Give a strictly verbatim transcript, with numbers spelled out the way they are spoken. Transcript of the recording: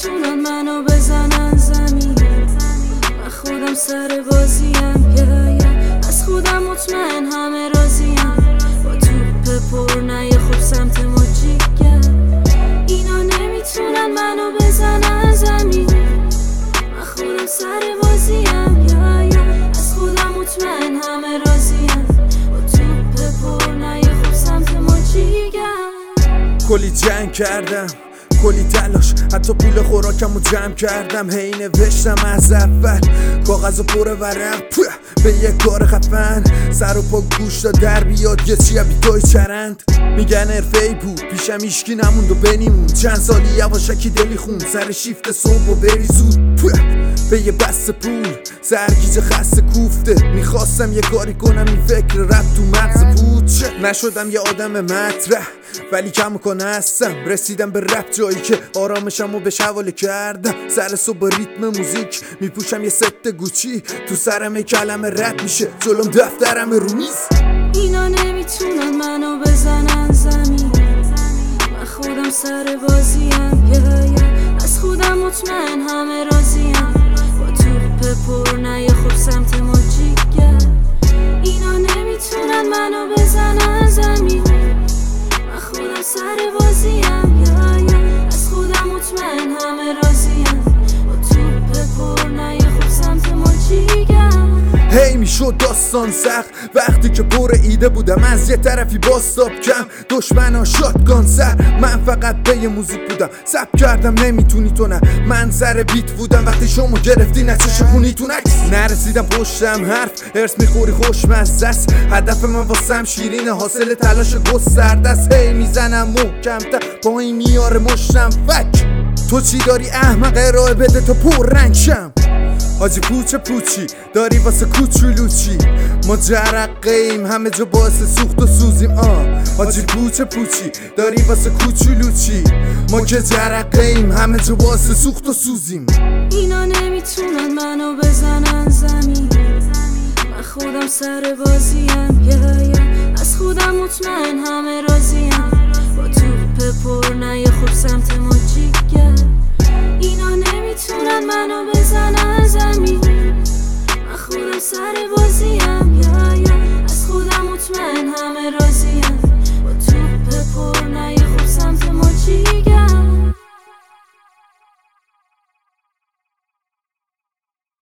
نمیتونن منو بزنن زمین، من خودم سر بازیم. yeah, yeah. از خودم مطمئن همه راضیم، با توپ پر نه یه خوب سمت ما جیگر. اینا نمیتونن منو بزنن زمین، من خودم سر بازیم. yeah, yeah. از خودم مطمئن همه راضیم، با توپ پر نه یه خوب سمت ما جیگر. کلی جنگ کردم، کلی تلاش، حتی پول خوراکمو جمع کردم. هی نوشتم از اول کاغذ و پر ورق به یه کار خفن. سر و پا گوش تا در بیاد یه چیه بیتای چرند. میگن حرفه‌ای بود پیشم ایشکی نموند و بنیمون. چند سالی یواشکی دلی خون سر شیفت صبح و بری زود به یه بسته پول. سرگیجه خسته کوفته، میخواستم یه کاری کنم این فکر رب تو مغز بود. نشدم یه آدم مطرح ولی کم کنه هستم. رسیدم به رپ جایی که آرامشمو بهش حواله کردم. سر صبح با ریتم موزیک میپوشم یه ست گوچی. تو سرم یه کلمه رد میشه جلوم دفترم رو میز. اینا نمیتونن منو بزنن زمین، من خودم سر بازیم. yeah, yeah. از خودم مطمئن همه راضیم، با توپ پر نه یه خوب سمت ما جیگر. اینا نمیتونن منو بزنن زمین، من خودم سر بازیم. yeah, yeah. از خودم مطمئن همه راضیم، با توپ پر نه یه خوب سمت ما جیگر. هی میشد داستان سخت وقتی که پر ایده بودم. از یه طرفی باستاب کم، دشمنا شاتگان سر. من فقط به موزیک بودم، سب کردم نمیتونی تو نه. من سر بیت بودم وقتی شما گرفتی نچش خونی تو نکس. نرسیدم پشتم حرف ارس میخوری خوشمزه است. هدف من واسم شیرینه، حاصل تلاش گسترده است. هی میزنم محکمتر با این میاره مشتم فک. تو چی داری احمق ارائه بده تا پر رنگ شم. حاجی پوچه پوچی داری واسه کوچولوچی. ما جرقه‌ایم همه جا باعث سوخت و سوزیم. آه حاجی پوچه پوچی داری واسه کوچولوچی. ما که جرقه‌ایم همه جا باعث سوخت و سوزیم. اینا نمیتونن منو بزنن زمین، من خودم سر بازیم. yeah, yeah. از خودم مطمئن همه راضیم، با توپ پر نه یه خوب سمت ما